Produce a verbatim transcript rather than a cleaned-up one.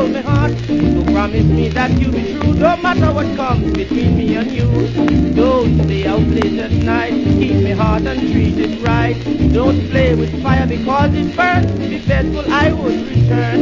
hold me heart. So promise me that you'll be true, no matter what comes between me and you. Don't stay out late at night, keep me heart and treat it right. Don't play with fire because it burns. Be faithful, I would return.